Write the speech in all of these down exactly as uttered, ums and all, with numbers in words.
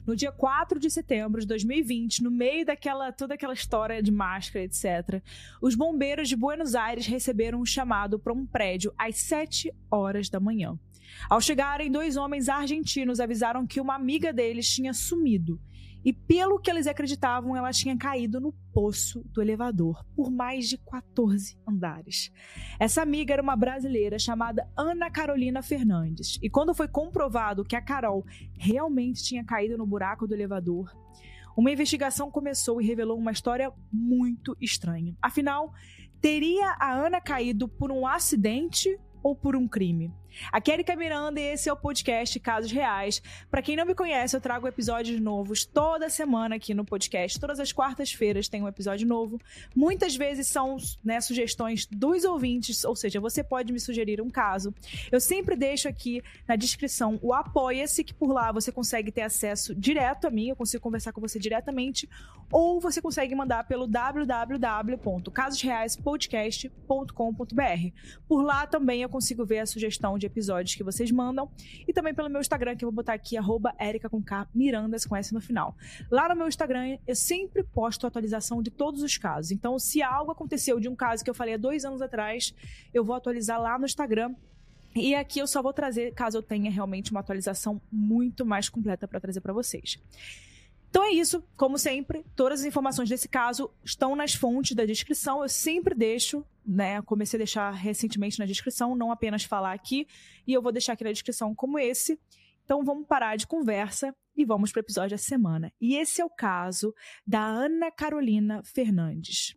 No dia quatro de setembro de dois mil e vinte, no meio daquela toda aquela história de máscara, etcétera, os bombeiros de Buenos Aires receberam um chamado para um prédio às sete horas da manhã. Ao chegarem, dois homens argentinos avisaram que uma amiga deles tinha sumido. E pelo que eles acreditavam, ela tinha caído no poço do elevador por mais de quatorze andares. Essa amiga era uma brasileira chamada Ana Carolina Fernandes. E quando foi comprovado que a Carol realmente tinha caído no buraco do elevador, uma investigação começou e revelou uma história muito estranha. Afinal, teria a Ana caído por um acidente ou por um crime? Aqui é Erika Miranda e esse é o podcast Casos Reais. Para quem não me conhece, eu trago episódios novos toda semana aqui no podcast. Todas as quartas-feiras tem um episódio novo. Muitas vezes são, né, sugestões dos ouvintes, ou seja, você pode me sugerir um caso. Eu sempre deixo aqui na descrição o Apoia-se, que por lá você consegue ter acesso direto a mim, eu consigo conversar com você diretamente, ou você consegue mandar pelo w w w ponto casos reais podcast ponto com ponto b r. Por lá também eu consigo ver a sugestão de episódios que vocês mandam, e também pelo meu Instagram, que eu vou botar aqui, arroba Erika com K, Mirandas com S no final. Lá no meu Instagram, eu sempre posto atualização de todos os casos. Então, se algo aconteceu de um caso que eu falei há dois anos atrás, eu vou atualizar lá no Instagram. E aqui eu só vou trazer, caso eu tenha realmente uma atualização muito mais completa para trazer para vocês. Então é isso, como sempre, todas as informações desse caso estão nas fontes da descrição, eu sempre deixo, né, comecei a deixar recentemente na descrição, não apenas falar aqui, e eu vou deixar aqui na descrição como esse. Então vamos parar de conversa e vamos para o episódio da semana. E esse é o caso da Ana Carolina Fernandes.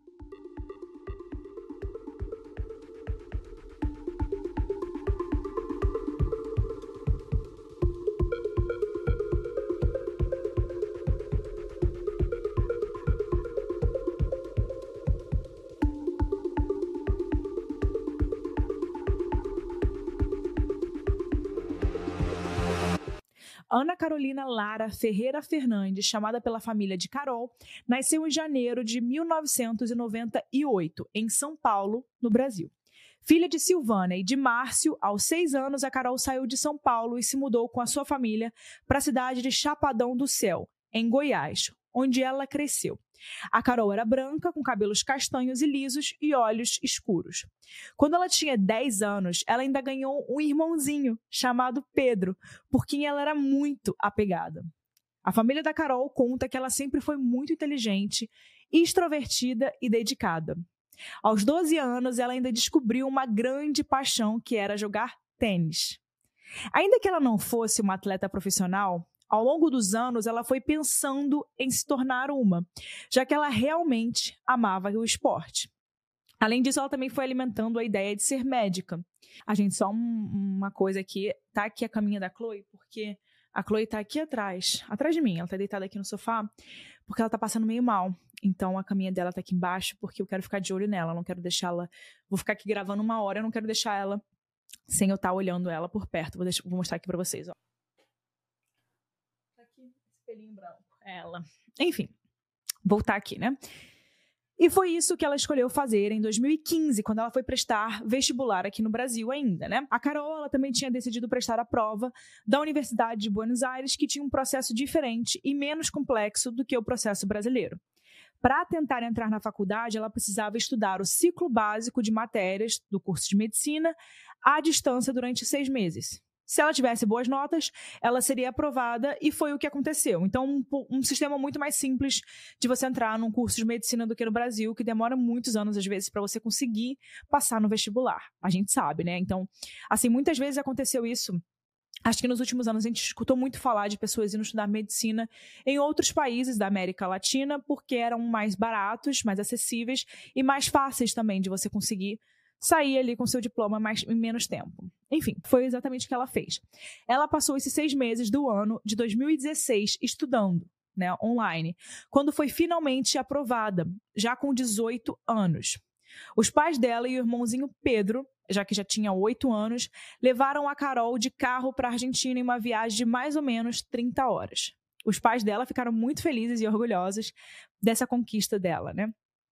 Ana Carolina Lara Ferreira Fernandes, chamada pela família de Carol, nasceu em janeiro de mil novecentos e noventa e oito, em São Paulo, no Brasil. Filha de Silvana e de Márcio, aos seis anos, a Carol saiu de São Paulo e se mudou com a sua família para a cidade de Chapadão do Céu, em Goiás, onde ela cresceu. A Carol era branca, com cabelos castanhos e lisos e olhos escuros. Quando ela tinha dez anos, ela ainda ganhou um irmãozinho chamado Pedro, por quem ela era muito apegada. A família da Carol conta que ela sempre foi muito inteligente, extrovertida e dedicada. Aos doze anos, ela ainda descobriu uma grande paixão, que era jogar tênis. Ainda que ela não fosse uma atleta profissional, ao longo dos anos, ela foi pensando em se tornar uma, já que ela realmente amava o esporte. Além disso, ela também foi alimentando a ideia de ser médica. A gente, só um, uma coisa aqui, tá aqui a caminha da Chloe, porque a Chloe tá aqui atrás, atrás de mim, ela tá deitada aqui no sofá, porque ela tá passando meio mal. Então, a caminha dela tá aqui embaixo, porque eu quero ficar de olho nela, eu não quero deixá-la... Vou ficar aqui gravando uma hora, eu não quero deixar ela sem eu estar olhando ela por perto. Vou, deixar, vou mostrar aqui pra vocês, ó. Espelhinho branco, ela. Enfim, voltar aqui, né? E foi isso que ela escolheu fazer em dois mil e quinze, quando ela foi prestar vestibular aqui no Brasil ainda, né? A Carol, ela também tinha decidido prestar a prova da Universidade de Buenos Aires, que tinha um processo diferente e menos complexo do que o processo brasileiro. Para tentar entrar na faculdade, ela precisava estudar o ciclo básico de matérias do curso de medicina à distância durante seis meses. Se ela tivesse boas notas, ela seria aprovada, e foi o que aconteceu. Então, um, um sistema muito mais simples de você entrar num curso de medicina do que no Brasil, que demora muitos anos, às vezes, para você conseguir passar no vestibular. A gente sabe, né? Então, assim, muitas vezes aconteceu isso. Acho que nos últimos anos a gente escutou muito falar de pessoas indo estudar medicina em outros países da América Latina, porque eram mais baratos, mais acessíveis e mais fáceis também de você conseguir sair ali com seu diploma mais, em menos tempo. Enfim, foi exatamente o que ela fez. Ela passou esses seis meses do ano de dois mil e dezesseis estudando, né, online, quando foi finalmente aprovada, já com dezoito anos. Os pais dela e o irmãozinho Pedro, já que já tinha oito anos, levaram a Carol de carro para a Argentina em uma viagem de mais ou menos trinta horas. Os pais dela ficaram muito felizes e orgulhosos dessa conquista dela, né?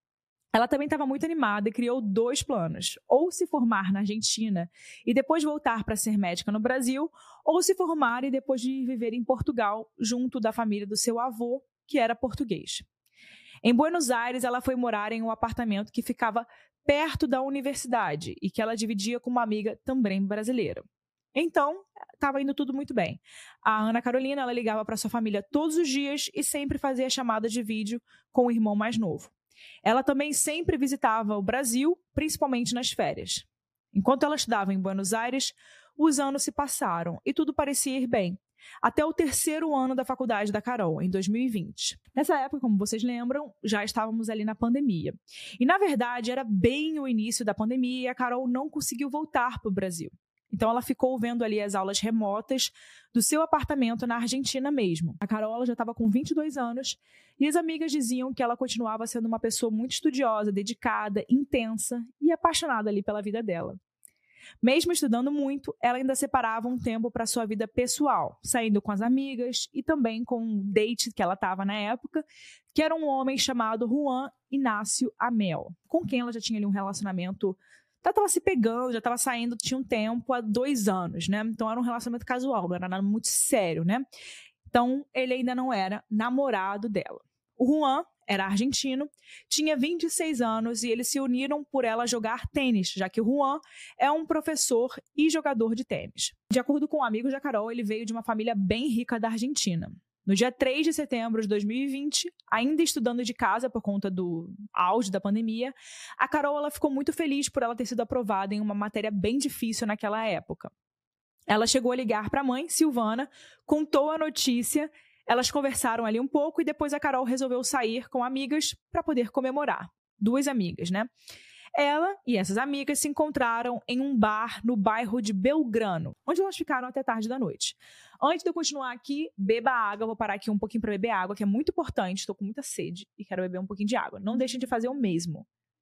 Ela também estava muito animada e criou dois planos: ou se formar na Argentina e depois voltar para ser médica no Brasil, ou se formar e depois de viver em Portugal, junto da família do seu avô, que era português. Em Buenos Aires, ela foi morar em um apartamento que ficava perto da universidade e que ela dividia com uma amiga também brasileira. Então, estava indo tudo muito bem. A Ana Carolina, ela ligava para sua família todos os dias e sempre fazia chamada de vídeo com o irmão mais novo. Ela também sempre visitava o Brasil, principalmente nas férias. Enquanto ela estudava em Buenos Aires, os anos se passaram e tudo parecia ir bem. Até o terceiro ano da faculdade da Carol, em dois mil e vinte. Nessa época, como vocês lembram, já estávamos ali na pandemia. E, na verdade, era bem o início da pandemia e a Carol não conseguiu voltar para o Brasil. Então, ela ficou vendo ali as aulas remotas do seu apartamento na Argentina mesmo. A Carol ela já estava com vinte e dois anos e as amigas diziam que ela continuava sendo uma pessoa muito estudiosa, dedicada, intensa e apaixonada ali pela vida dela. Mesmo estudando muito, ela ainda separava um tempo para sua vida pessoal, saindo com as amigas e também com um date que ela estava na época, que era um homem chamado Juan Inácio Amel, com quem ela já tinha ali um relacionamento. Já estava se pegando, já estava saindo, tinha um tempo, há dois anos, né? Então era um relacionamento casual, não era nada muito sério, né? Então ele ainda não era namorado dela. O Juan era argentino, tinha vinte e seis anos e eles se uniram por ela jogar tênis, já que o Juan é um professor e jogador de tênis. De acordo com amigos da Carol, ele veio de uma família bem rica da Argentina. No dia três de setembro de dois mil e vinte, ainda estudando de casa por conta do auge da pandemia, a Carol ela ficou muito feliz por ela ter sido aprovada em uma matéria bem difícil naquela época. Ela chegou a ligar para a mãe, Silvana, contou a notícia, elas conversaram ali um pouco e depois a Carol resolveu sair com amigas para poder comemorar. Duas amigas, né? Ela e essas amigas se encontraram em um bar no bairro de Belgrano, onde elas ficaram até tarde da noite. Antes de eu continuar aqui, beba água. Vou parar aqui um pouquinho para beber água, que é muito importante. Estou com muita sede e quero beber um pouquinho de água. Não deixem de fazer o mesmo.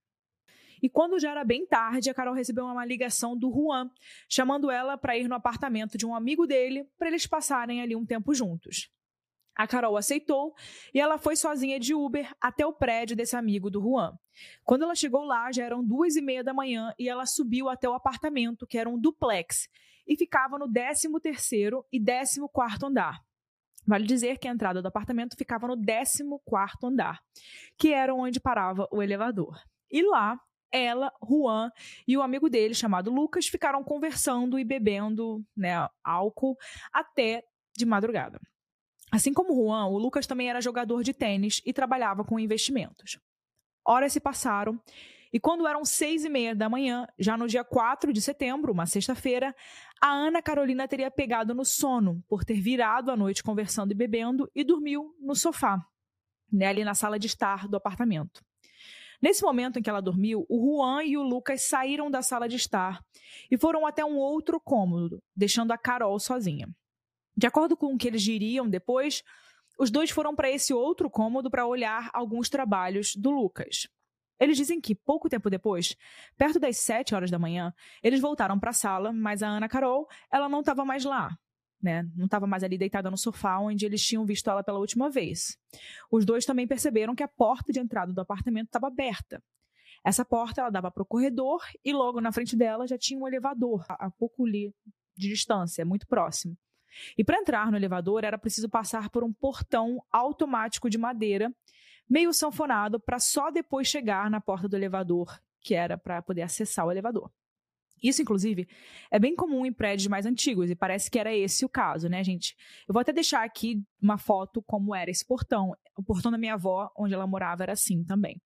E quando já era bem tarde, a Carol recebeu uma ligação do Juan, chamando ela para ir no apartamento de um amigo dele, para eles passarem ali um tempo juntos. A Carol aceitou e ela foi sozinha de Uber até o prédio desse amigo do Juan. Quando ela chegou lá, já eram duas e meia da manhã e ela subiu até o apartamento, que era um duplex, e ficava no décimo terceiro e décimo quarto andar. Vale dizer que a entrada do apartamento ficava no décimo quarto andar, que era onde parava o elevador. E lá, ela, Juan e o amigo dele, chamado Lucas, ficaram conversando e bebendo, né, álcool até de madrugada. Assim como o Juan, o Lucas também era jogador de tênis e trabalhava com investimentos. Horas se passaram e quando eram seis e meia da manhã, já no dia quatro de setembro, uma sexta-feira, a Ana Carolina teria pegado no sono por ter virado a noite conversando e bebendo e dormiu no sofá, né, ali na sala de estar do apartamento. Nesse momento em que ela dormiu, o Juan e o Lucas saíram da sala de estar e foram até um outro cômodo, deixando a Carol sozinha. De acordo com o que eles diriam depois, os dois foram para esse outro cômodo para olhar alguns trabalhos do Lucas. Eles dizem que, pouco tempo depois, perto das sete horas da manhã, eles voltaram para a sala, mas a Ana Carol, ela não estava mais lá, né? Não estava mais ali deitada no sofá onde eles tinham visto ela pela última vez. Os dois também perceberam que a porta de entrada do apartamento estava aberta. Essa porta ela dava para o corredor e logo na frente dela já tinha um elevador, a pouco ali de distância, muito próximo. E para entrar no elevador era preciso passar por um portão automático de madeira, meio sanfonado, para só depois chegar na porta do elevador, que era para poder acessar o elevador. Isso, inclusive, é bem comum em prédios mais antigos, e parece que era esse o caso, né, gente? Eu vou até deixar aqui uma foto como era esse portão. O portão da minha avó, onde ela morava, era assim também.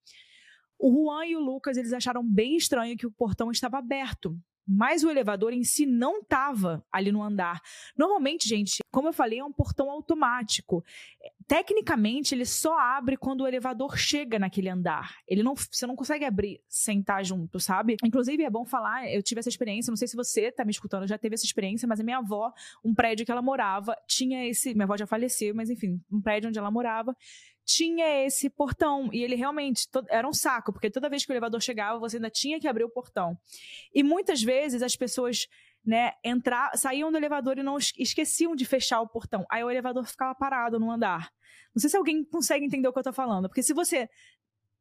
O Juan e o Lucas, eles acharam bem estranho que o portão estava aberto, mas o elevador em si não estava ali no andar. Normalmente, gente, como eu falei, é um portão automático. Tecnicamente, ele só abre quando o elevador chega naquele andar. Ele não, você não consegue abrir sem estar junto, sabe? Inclusive, é bom falar, eu tive essa experiência, não sei se você tá me escutando, já teve essa experiência, mas a minha avó, um prédio que ela morava, tinha esse... Minha avó já faleceu, mas enfim, um prédio onde ela morava, tinha esse portão, e ele realmente to- era um saco, porque toda vez que o elevador chegava, você ainda tinha que abrir o portão. E muitas vezes as pessoas, né, entrar, saíam do elevador e não es- esqueciam de fechar o portão. Aí o elevador ficava parado no andar. Não sei se alguém consegue entender o que eu tô falando, porque se você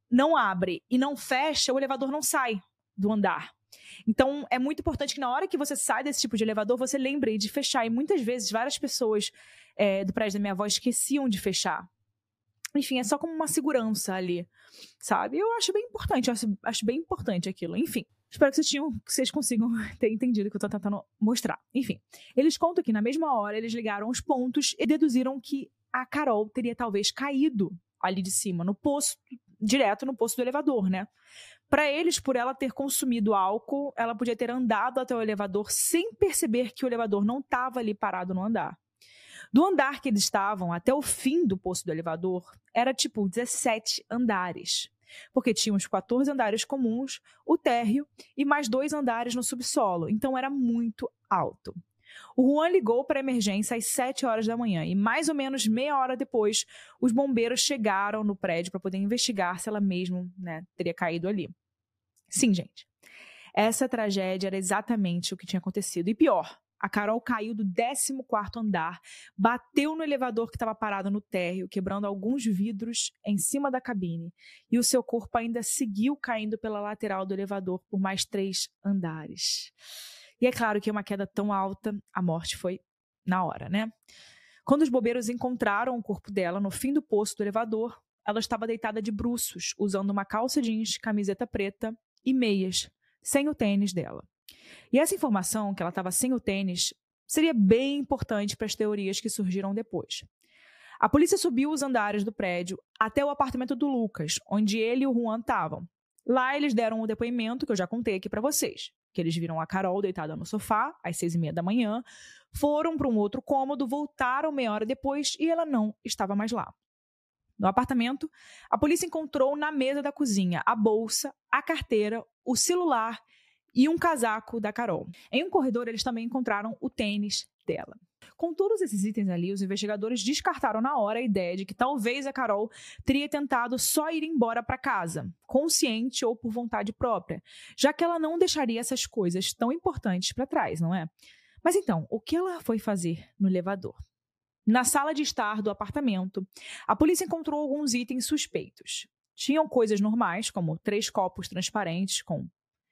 não abre e não fecha, o elevador não sai do andar. Então, é muito importante que na hora que você sai desse tipo de elevador, você lembre de fechar. E muitas vezes, várias pessoas é, do prédio da minha avó esqueciam de fechar. Enfim, é só como uma segurança ali, sabe? Eu acho bem importante, eu acho, acho bem importante aquilo. Enfim, espero que vocês, tinham, que vocês consigam ter entendido o que eu tô tentando mostrar. Enfim, eles contam que na mesma hora eles ligaram os pontos e deduziram que a Carol teria talvez caído ali de cima, no poço, direto no poço do elevador, né? Para eles, por ela ter consumido álcool, ela podia ter andado até o elevador sem perceber que o elevador não estava ali parado no andar. Do andar que eles estavam até o fim do poço do elevador, era tipo dezessete andares. Porque tinha uns quatorze andares comuns, o térreo e mais dois andares no subsolo. Então era muito alto. O Juan ligou para a emergência às sete horas da manhã e mais ou menos meia hora depois, os bombeiros chegaram no prédio para poder investigar se ela mesmo, né, teria caído ali. Sim, gente. Essa tragédia era exatamente o que tinha acontecido. E pior, a Carol caiu do décimo quarto andar, bateu no elevador que estava parado no térreo, quebrando alguns vidros em cima da cabine. E o seu corpo ainda seguiu caindo pela lateral do elevador por mais três andares. E é claro que uma queda tão alta, a morte foi na hora, né? Quando os bombeiros encontraram o corpo dela no fim do poço do elevador, ela estava deitada de bruços, usando uma calça jeans, camiseta preta e meias, sem o tênis dela. E essa informação, que ela estava sem o tênis, seria bem importante para as teorias que surgiram depois. A polícia subiu os andares do prédio até o apartamento do Lucas, onde ele e o Juan estavam. Lá eles deram o depoimento que eu já contei aqui para vocês, que eles viram a Carol deitada no sofá às seis e meia da manhã, foram para um outro cômodo, voltaram meia hora depois e ela não estava mais lá. No apartamento, a polícia encontrou na mesa da cozinha a bolsa, a carteira, o celular e um casaco da Carol. Em um corredor, eles também encontraram o tênis dela. Com todos esses itens ali, os investigadores descartaram na hora a ideia de que talvez a Carol teria tentado só ir embora para casa, consciente ou por vontade própria, já que ela não deixaria essas coisas tão importantes para trás, não é? Mas então, o que ela foi fazer no elevador? Na sala de estar do apartamento, a polícia encontrou alguns itens suspeitos. Tinham coisas normais, como três copos transparentes com,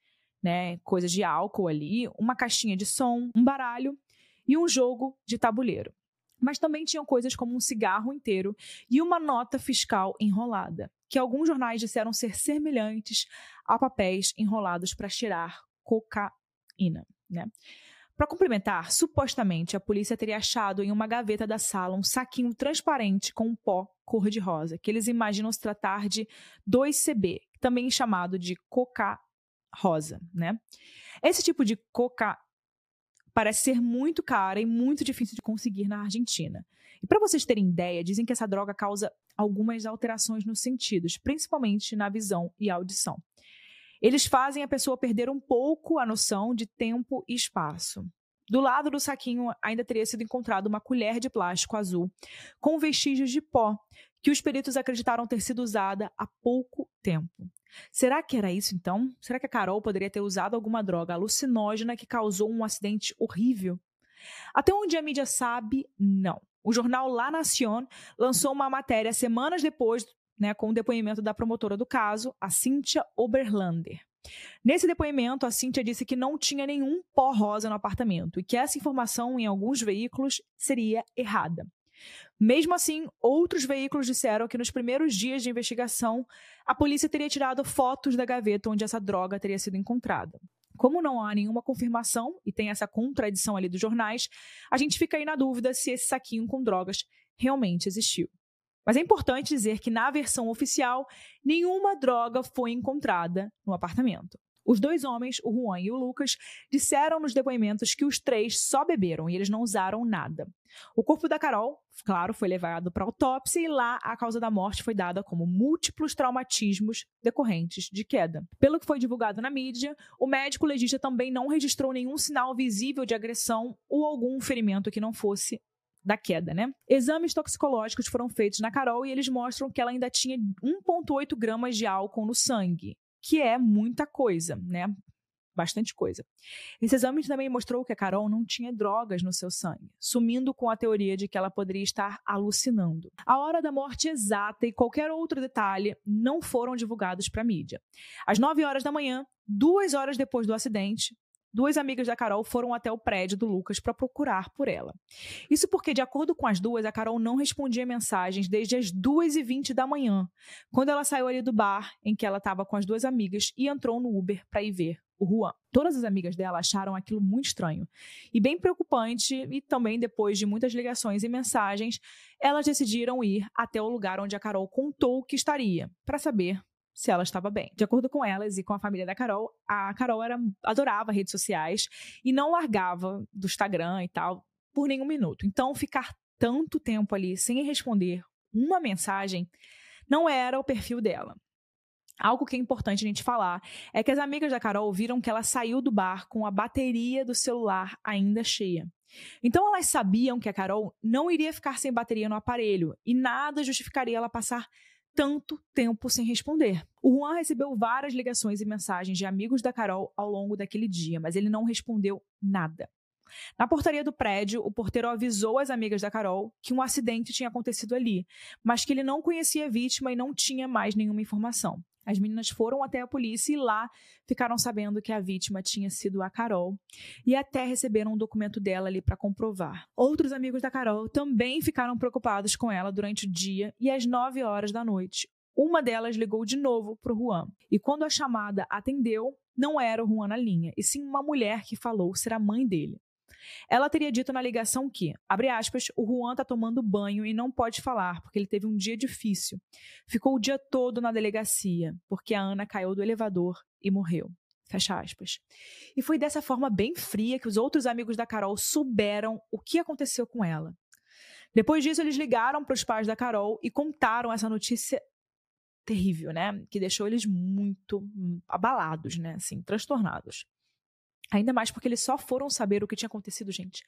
né, coisas de álcool ali, uma caixinha de som, um baralho e um jogo de tabuleiro. Mas também tinham coisas como um cigarro inteiro e uma nota fiscal enrolada, que alguns jornais disseram ser semelhantes a papéis enrolados para cheirar cocaína, né? Para complementar, supostamente a polícia teria achado em uma gaveta da sala um saquinho transparente com um pó cor-de-rosa, que eles imaginam se tratar de dois C B, também chamado de coca-rosa, né? Esse tipo de coca parece ser muito cara e muito difícil de conseguir na Argentina. E para vocês terem ideia, dizem que essa droga causa algumas alterações nos sentidos, principalmente na visão e audição. Eles fazem a pessoa perder um pouco a noção de tempo e espaço. Do lado do saquinho ainda teria sido encontrado uma colher de plástico azul com vestígios de pó, que os peritos acreditaram ter sido usada há pouco tempo. Será que era isso então? Será que a Carol poderia ter usado alguma droga alucinógena que causou um acidente horrível? Até onde a mídia sabe, não. O jornal La Nación lançou uma matéria semanas depois, né, com o depoimento da promotora do caso, a Cynthia Oberlander. Nesse depoimento, a Cynthia disse que não tinha nenhum pó rosa no apartamento e que essa informação em alguns veículos seria errada. Mesmo assim, outros veículos disseram que nos primeiros dias de investigação, a polícia teria tirado fotos da gaveta onde essa droga teria sido encontrada. Como não há nenhuma confirmação e tem essa contradição ali dos jornais, a gente fica aí na dúvida se esse saquinho com drogas realmente existiu. Mas é importante dizer que na versão oficial, nenhuma droga foi encontrada no apartamento. Os dois homens, o Juan e o Lucas, disseram nos depoimentos que os três só beberam e eles não usaram nada. O corpo da Carol, claro, foi levado para autópsia e lá a causa da morte foi dada como múltiplos traumatismos decorrentes de queda. Pelo que foi divulgado na mídia, o médico legista também não registrou nenhum sinal visível de agressão ou algum ferimento que não fosse da queda, né? Exames toxicológicos foram feitos na Carol e eles mostram que ela ainda tinha um vírgula oito gramas de álcool no sangue, que é muita coisa, né? bastante coisa. Esse exame também mostrou que a Carol não tinha drogas no seu sangue, sumindo com a teoria de que ela poderia estar alucinando. A hora da morte exata e qualquer outro detalhe não foram divulgados para a mídia. Às nove horas da manhã, duas horas depois do acidente, duas amigas da Carol foram até o prédio do Lucas para procurar por ela. Isso porque, de acordo com as duas, a Carol não respondia mensagens desde as duas e vinte da manhã, quando ela saiu ali do bar em que ela estava com as duas amigas e entrou no Uber para ir ver o Juan. Todas as amigas dela acharam aquilo muito estranho e bem preocupante, e também depois de muitas ligações e mensagens, elas decidiram ir até o lugar onde a Carol contou que estaria, para saber se ela estava bem. De acordo com elas e com a família da Carol, a Carol era, adorava redes sociais e não largava do Instagram e tal por nenhum minuto. Então, ficar tanto tempo ali sem responder uma mensagem não era o perfil dela. Algo que é importante a gente falar é que as amigas da Carol viram que ela saiu do bar com a bateria do celular ainda cheia. Então elas sabiam que a Carol não iria ficar sem bateria no aparelho e nada justificaria ela passar tanto tempo sem responder. O Juan recebeu várias ligações e mensagens de amigos da Carol ao longo daquele dia, mas ele não respondeu nada. Na portaria do prédio, o porteiro avisou as amigas da Carol que um acidente tinha acontecido ali, mas que ele não conhecia a vítima e não tinha mais nenhuma informação. As meninas foram até a polícia e lá ficaram sabendo que a vítima tinha sido a Carol e até receberam um documento dela ali para comprovar. Outros amigos da Carol também ficaram preocupados com ela durante o dia e às nove horas da noite, uma delas ligou de novo para o Juan. E quando a chamada atendeu, não era o Juan na linha, e sim uma mulher que falou ser a mãe dele. Ela teria dito na ligação que, abre aspas, o Juan está tomando banho e não pode falar porque ele teve um dia difícil. Ficou o dia todo na delegacia porque a Ana caiu do elevador e morreu. Fecha aspas. E foi dessa forma bem fria que os outros amigos da Carol souberam o que aconteceu com ela. Depois disso, eles ligaram para os pais da Carol e contaram essa notícia terrível, né? Que deixou eles muito abalados, né? Assim, transtornados. Ainda mais porque eles só foram saber o que tinha acontecido, gente,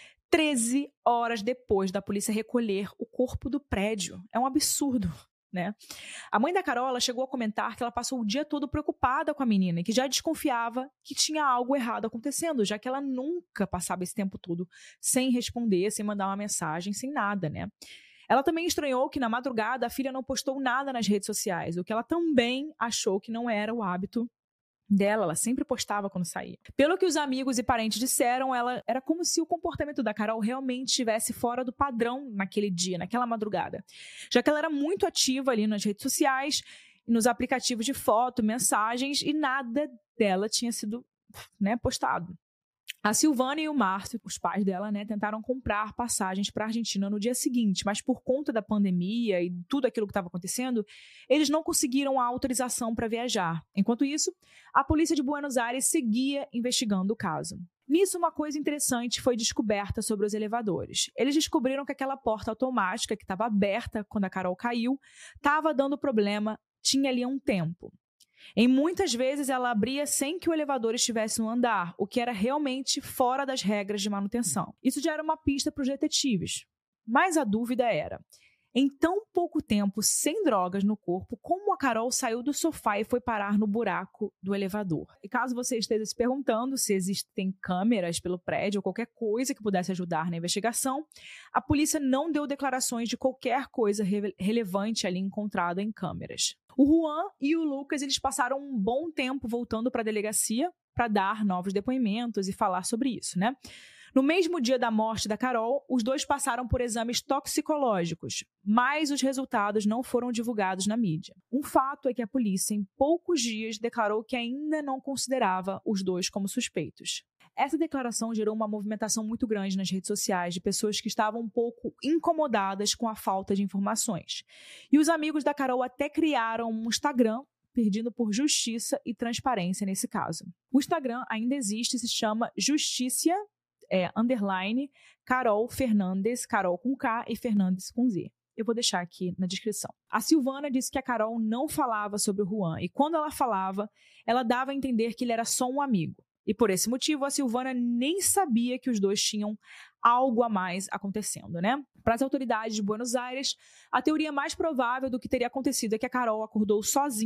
treze horas depois da polícia recolher o corpo do prédio. É um absurdo, né? A mãe da Carol, ela chegou a comentar que ela passou o dia todo preocupada com a menina e que já desconfiava que tinha algo errado acontecendo, já que ela nunca passava esse tempo todo sem responder, sem mandar uma mensagem, sem nada, né? Ela também estranhou que na madrugada a filha não postou nada nas redes sociais, o que ela também achou que não era o hábito dela, ela sempre postava quando saía. Pelo que os amigos e parentes disseram, ela era como se o comportamento da Carol realmente estivesse fora do padrão naquele dia, naquela madrugada. Já que ela era muito ativa ali nas redes sociais, nos aplicativos de foto, mensagens, e nada dela tinha sido, né, postado. A Silvana e o Márcio, os pais dela, né, tentaram comprar passagens para a Argentina no dia seguinte, mas por conta da pandemia e tudo aquilo que estava acontecendo, eles não conseguiram a autorização para viajar. Enquanto isso, a polícia de Buenos Aires seguia investigando o caso. Nisso, uma coisa interessante foi descoberta sobre os elevadores. Eles descobriram que aquela porta automática que estava aberta quando a Carol caiu estava dando problema, tinha ali há um tempo. Em muitas vezes ela abria sem que o elevador estivesse no andar, o que era realmente fora das regras de manutenção. Isso já era uma pista para os detetives. Mas a dúvida era, em tão pouco tempo, sem drogas no corpo, como a Carol saiu do sofá e foi parar no buraco do elevador? E caso você esteja se perguntando se existem câmeras pelo prédio ou qualquer coisa que pudesse ajudar na investigação, a polícia não deu declarações de qualquer coisa re- relevante ali encontrada em câmeras. O Juan e o Lucas, eles passaram um bom tempo voltando para a delegacia para dar novos depoimentos e falar sobre isso, né? No mesmo dia da morte da Carol, os dois passaram por exames toxicológicos, mas os resultados não foram divulgados na mídia. Um fato é que a polícia, em poucos dias, declarou que ainda não considerava os dois como suspeitos. Essa declaração gerou uma movimentação muito grande nas redes sociais de pessoas que estavam um pouco incomodadas com a falta de informações. E os amigos da Carol até criaram um Instagram pedindo por justiça e transparência nesse caso. O Instagram ainda existe e se chama Justiça, é, underline, Carol Fernandes, Carol com K e Fernandes com Z. Eu vou deixar aqui na descrição. A Silvana disse que a Carol não falava sobre o Juan e quando ela falava, ela dava a entender que ele era só um amigo. E por esse motivo, a Silvana nem sabia que os dois tinham algo a mais acontecendo, né? Para as autoridades de Buenos Aires, a teoria mais provável do que teria acontecido é que a Carol acordou sozinha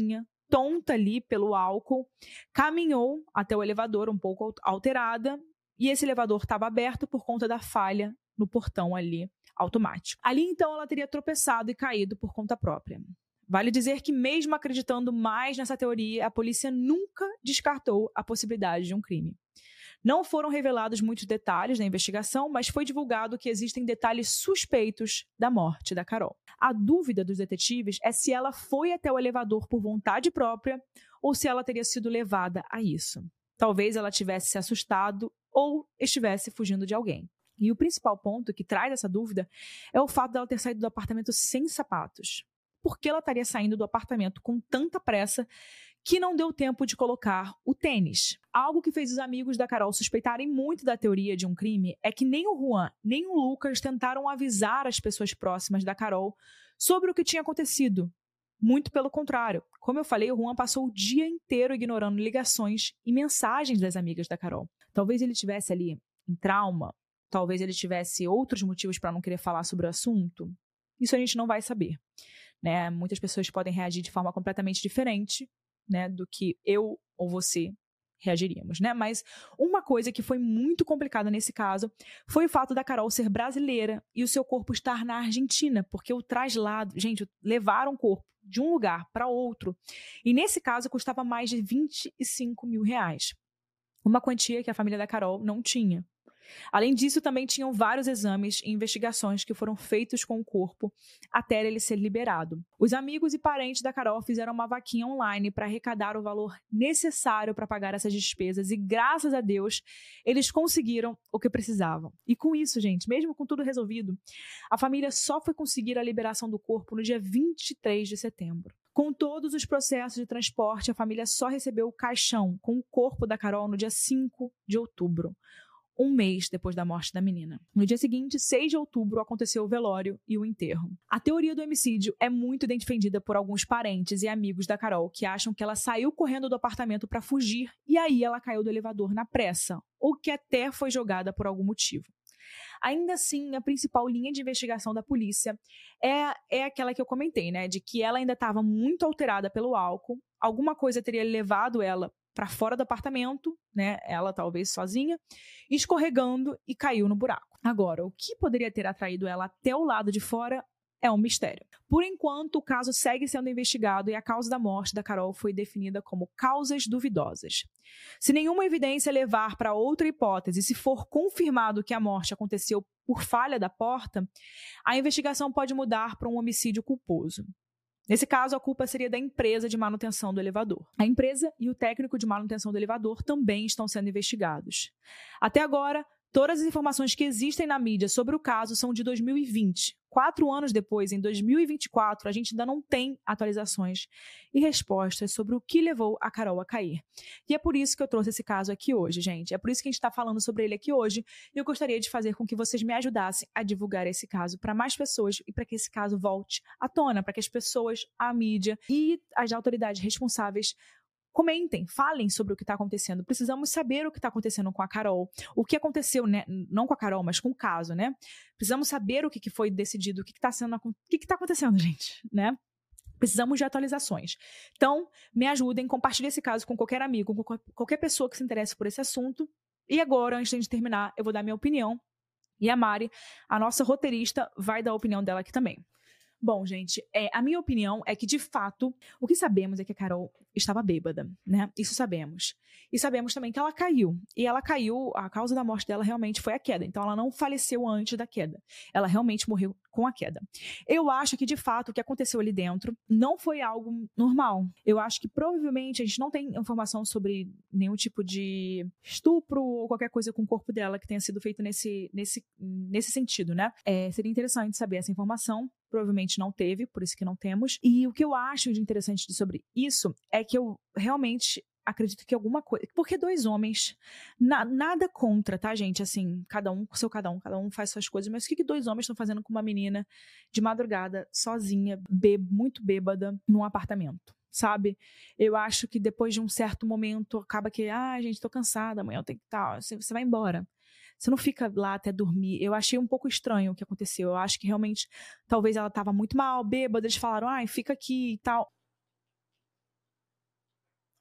tonta ali pelo álcool, caminhou até o elevador um pouco alterada, e esse elevador estava aberto por conta da falha no portão ali automático. Ali, então, ela teria tropeçado e caído por conta própria. Vale dizer que, mesmo acreditando mais nessa teoria, a polícia nunca descartou a possibilidade de um crime. Não foram revelados muitos detalhes na investigação, mas foi divulgado que existem detalhes suspeitos da morte da Carol. A dúvida dos detetives é se ela foi até o elevador por vontade própria ou se ela teria sido levada a isso. Talvez ela tivesse se assustado ou estivesse fugindo de alguém. E o principal ponto que traz essa dúvida é o fato dela ter saído do apartamento sem sapatos. Por que ela estaria saindo do apartamento com tanta pressa que não deu tempo de colocar o tênis? Algo que fez os amigos da Carol suspeitarem muito da teoria de um crime é que nem o Juan, nem o Lucas tentaram avisar as pessoas próximas da Carol sobre o que tinha acontecido. Muito pelo contrário. Como eu falei, o Juan passou o dia inteiro ignorando ligações e mensagens das amigas da Carol. Talvez ele tivesse ali em trauma, talvez ele tivesse outros motivos para não querer falar sobre o assunto. Isso a gente não vai saber. Né? Muitas pessoas podem reagir de forma completamente diferente, né, do que eu ou você reagiríamos, né? Mas uma coisa que foi muito complicada nesse caso foi o fato da Carol ser brasileira e o seu corpo estar na Argentina, porque o traslado, gente, levaram o corpo de um lugar para outro, e nesse caso custava mais de vinte e cinco mil reais. Uma quantia que a família da Carol não tinha. Além disso, também tinham vários exames e investigações que foram feitos com o corpo até ele ser liberado. Os amigos e parentes da Carol fizeram uma vaquinha online para arrecadar o valor necessário para pagar essas despesas e, graças a Deus, eles conseguiram o que precisavam. E com isso, gente, mesmo com tudo resolvido, a família só foi conseguir a liberação do corpo no dia vinte e três de setembro. Com todos os processos de transporte, a família só recebeu o caixão com o corpo da Carol no dia cinco de outubro. Um mês depois da morte da menina. No dia seguinte, seis de outubro, aconteceu o velório e o enterro. A teoria do homicídio é muito defendida por alguns parentes e amigos da Carol, que acham que ela saiu correndo do apartamento para fugir e aí ela caiu do elevador na pressa, ou que até foi jogada por algum motivo. Ainda assim, a principal linha de investigação da polícia é, é aquela que eu comentei, né? De que ela ainda estava muito alterada pelo álcool, alguma coisa teria levado ela para fora do apartamento, né? Ela talvez sozinha, escorregando e caiu no buraco. Agora, o que poderia ter atraído ela até o lado de fora é um mistério. Por enquanto, o caso segue sendo investigado e a causa da morte da Carol foi definida como causas duvidosas. Se nenhuma evidência levar para outra hipótese, se for confirmado que a morte aconteceu por falha da porta, a investigação pode mudar para um homicídio culposo. Nesse caso, a culpa seria da empresa de manutenção do elevador. A empresa e o técnico de manutenção do elevador também estão sendo investigados. Até agora, todas as informações que existem na mídia sobre o caso são de dois mil e vinte. Quatro anos depois, em dois mil e vinte e quatro, a gente ainda não tem atualizações e respostas sobre o que levou a Carol a cair. E é por isso que eu trouxe esse caso aqui hoje, gente. É por isso que a gente está falando sobre ele aqui hoje. E eu gostaria de fazer com que vocês me ajudassem a divulgar esse caso para mais pessoas e para que esse caso volte à tona, para que as pessoas, a mídia e as autoridades responsáveis comentem, falem sobre o que está acontecendo. Precisamos saber o que está acontecendo com a Carol. O que aconteceu, né? Não com a Carol, mas com o caso, né? Precisamos saber o que, que foi decidido, o que está sendo, o que está acontecendo, gente, né? Precisamos de atualizações. Então, me ajudem, compartilhem esse caso com qualquer amigo, com qualquer pessoa que se interesse por esse assunto. E agora, antes de terminar, eu vou dar minha opinião. E a Mari, a nossa roteirista, vai dar a opinião dela aqui também. Bom, gente, é, a minha opinião é que, de fato, o que sabemos é que a Carol estava bêbada, né? Isso sabemos. E sabemos também que ela caiu. E ela caiu, a causa da morte dela realmente foi a queda. Então, ela não faleceu antes da queda. Ela realmente morreu com a queda. Eu acho que, de fato, o que aconteceu ali dentro não foi algo normal. Eu acho que, provavelmente, a gente não tem informação sobre nenhum tipo de estupro ou qualquer coisa com o corpo dela que tenha sido feito nesse, nesse, nesse sentido, né? É, seria interessante saber essa informação. Provavelmente não teve, por isso que não temos. E o que eu acho de interessante sobre isso é que eu realmente acredito que alguma coisa... Porque dois homens, na, nada contra, tá, gente? Assim, cada um com seu cada um, cada um faz suas coisas, mas o que, que dois homens estão fazendo com uma menina de madrugada, sozinha, bê, muito bêbada, num apartamento? Sabe? Eu acho que depois de um certo momento, acaba que, ah, gente, tô cansada, amanhã eu tenho que tal, você, você vai embora. Você não fica lá até dormir. Eu achei um pouco estranho o que aconteceu. Eu acho que realmente, talvez ela estava muito mal, bêbada. Eles falaram, ai, fica aqui e tal.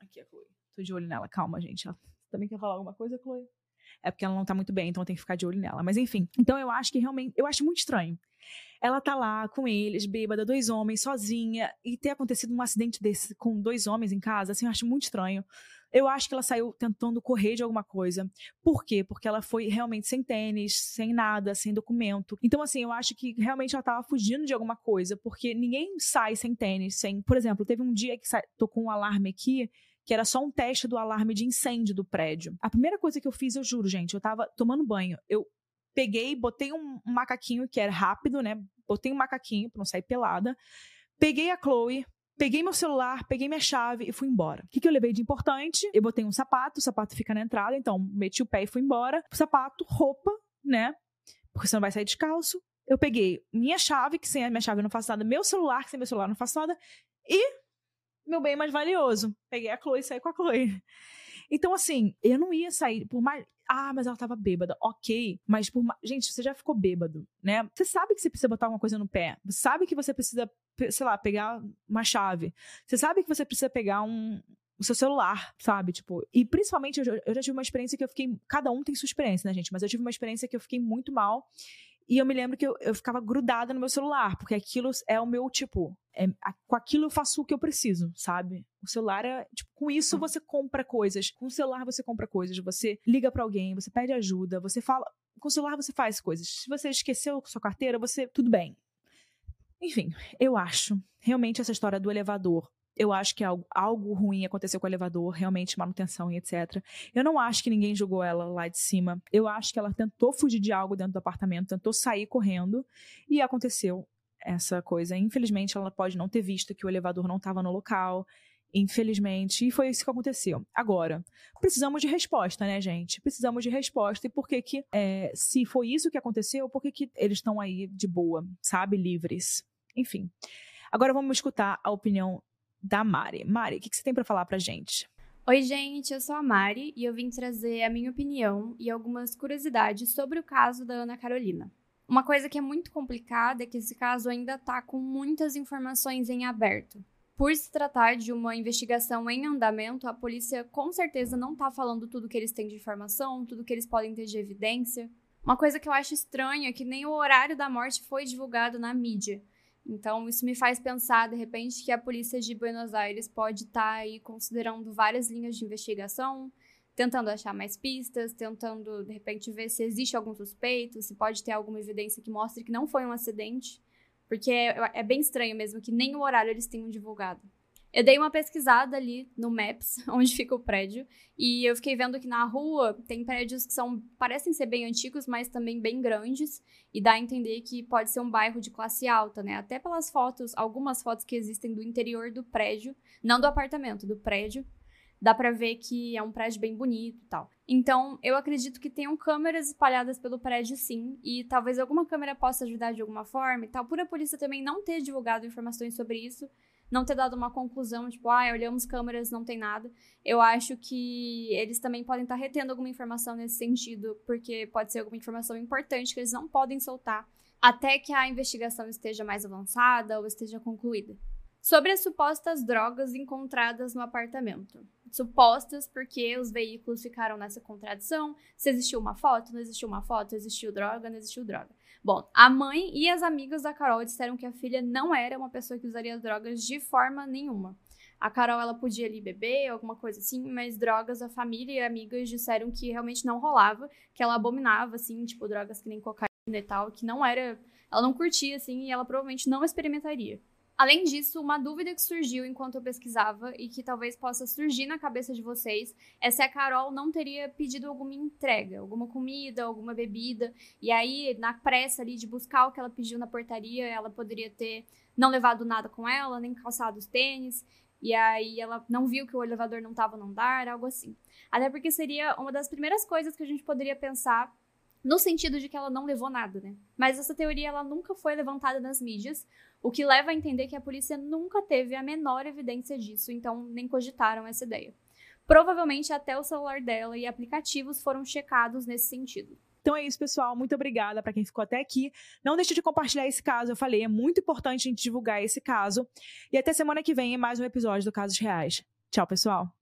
Aqui a Chloe. Tô de olho nela. Calma, gente. Ela também quer falar alguma coisa, Chloe? É porque ela não tá muito bem, então tem que ficar de olho nela. Mas enfim. Então eu acho que realmente... Eu acho muito estranho. Ela tá lá com eles, bêbada, dois homens, sozinha. E ter acontecido um acidente desse com dois homens em casa, assim, eu acho muito estranho. Eu acho que ela saiu tentando correr de alguma coisa. Por quê? Porque ela foi realmente sem tênis, sem nada, sem documento. Então, assim, eu acho que realmente ela tava fugindo de alguma coisa. Porque ninguém sai sem tênis, sem... Por exemplo, teve um dia que sa... tocou um alarme aqui, que era só um teste do alarme de incêndio do prédio. A primeira coisa que eu fiz, eu juro, gente, eu tava tomando banho. Eu peguei, botei um, um macaquinho, que era rápido, né? Botei um macaquinho pra não sair pelada. Peguei a Chloe, peguei meu celular, peguei minha chave e fui embora. O que, que eu levei de importante? Eu botei um sapato, o sapato fica na entrada, então meti o pé e fui embora. Sapato, roupa, né? Porque você não vai sair descalço. Eu peguei minha chave, que sem a minha chave eu não faço nada, meu celular, que sem meu celular eu não faço nada, e meu bem mais valioso. Peguei a Chloe e saí com a Chloe. Então, assim, eu não ia sair, por mais... Ah, mas ela tava bêbada. Ok, mas por mais... Gente, você já ficou bêbado, né? Você sabe que você precisa botar uma coisa no pé. Você sabe que você precisa, sei lá, pegar uma chave. Você sabe que você precisa pegar um... o seu celular, sabe? Tipo, e principalmente, eu já, eu já tive uma experiência que eu fiquei... Cada um tem sua experiência, né, gente? Mas eu tive uma experiência que eu fiquei muito mal. E eu me lembro que eu, eu ficava grudada no meu celular, porque aquilo é o meu, tipo... É, a, com aquilo eu faço o que eu preciso, sabe? O celular é... Tipo, com isso você compra coisas. Com o celular você compra coisas. Você liga pra alguém, você pede ajuda, você fala... Com o celular você faz coisas. Se você esqueceu sua carteira, você... Tudo bem. Enfim, eu acho. Realmente essa história do elevador... Eu acho que algo, algo ruim aconteceu com o elevador, realmente manutenção e etcétera. Eu não acho que ninguém jogou ela lá de cima. Eu acho que ela tentou fugir de algo dentro do apartamento, tentou sair correndo e aconteceu essa coisa. Infelizmente, ela pode não ter visto que o elevador não estava no local. Infelizmente, e foi isso que aconteceu. Agora, precisamos de resposta, né, gente? Precisamos de resposta. E por que que, é, se foi isso que aconteceu, por que que eles estão aí de boa, sabe? Livres. Enfim. Agora vamos escutar a opinião da Mari. Mari, o que, que você tem pra falar pra gente? Oi, gente, eu sou a Mari e eu vim trazer a minha opinião e algumas curiosidades sobre o caso da Ana Carolina. Uma coisa que é muito complicada é que esse caso ainda tá com muitas informações em aberto. Por se tratar de uma investigação em andamento, a polícia com certeza não tá falando tudo que eles têm de informação, tudo que eles podem ter de evidência. Uma coisa que eu acho estranha é que nem o horário da morte foi divulgado na mídia. Então, isso me faz pensar, de repente, que a polícia de Buenos Aires pode estar aí considerando várias linhas de investigação, tentando achar mais pistas, tentando, de repente, ver se existe algum suspeito, se pode ter alguma evidência que mostre que não foi um acidente, porque é, é bem estranho mesmo que nem o horário eles tenham divulgado. Eu dei uma pesquisada ali no Maps, onde fica o prédio, e eu fiquei vendo que na rua tem prédios que são, parecem ser bem antigos, mas também bem grandes, e dá a entender que pode ser um bairro de classe alta, né? Até pelas fotos, algumas fotos que existem do interior do prédio, não do apartamento, do prédio, dá pra ver que é um prédio bem bonito e tal. Então, eu acredito que tenham câmeras espalhadas pelo prédio, sim, e talvez alguma câmera possa ajudar de alguma forma e tal, por a polícia também não ter divulgado informações sobre isso, não ter dado uma conclusão, tipo, ah, olhamos câmeras, não tem nada. Eu acho que eles também podem estar retendo alguma informação nesse sentido, porque pode ser alguma informação importante que eles não podem soltar até que a investigação esteja mais avançada ou esteja concluída. Sobre as supostas drogas encontradas no apartamento. Supostas porque os veículos ficaram nessa contradição, se existiu uma foto, não existiu uma foto, existiu droga, não existiu droga. Bom, a mãe e as amigas da Carol disseram que a filha não era uma pessoa que usaria drogas de forma nenhuma. A Carol, ela podia ali beber, alguma coisa assim, mas drogas, a família e amigas disseram que realmente não rolava, que ela abominava, assim, tipo, drogas que nem cocaína e tal, que não era... Ela não curtia, assim, e ela provavelmente não experimentaria. Além disso, uma dúvida que surgiu enquanto eu pesquisava e que talvez possa surgir na cabeça de vocês é se a Carol não teria pedido alguma entrega, alguma comida, alguma bebida, e aí, na pressa ali de buscar o que ela pediu na portaria, ela poderia ter não levado nada com ela, nem calçado os tênis, e aí ela não viu que o elevador não estava no andar, algo assim. Até porque seria uma das primeiras coisas que a gente poderia pensar no sentido de que ela não levou nada, né? Mas essa teoria, ela nunca foi levantada nas mídias, o que leva a entender que a polícia nunca teve a menor evidência disso, então nem cogitaram essa ideia. Provavelmente até o celular dela e aplicativos foram checados nesse sentido. Então é isso, pessoal. Muito obrigada para quem ficou até aqui. Não deixe de compartilhar esse caso. Eu falei, é muito importante a gente divulgar esse caso. E até semana que vem em mais um episódio do Casos Reais. Tchau, pessoal.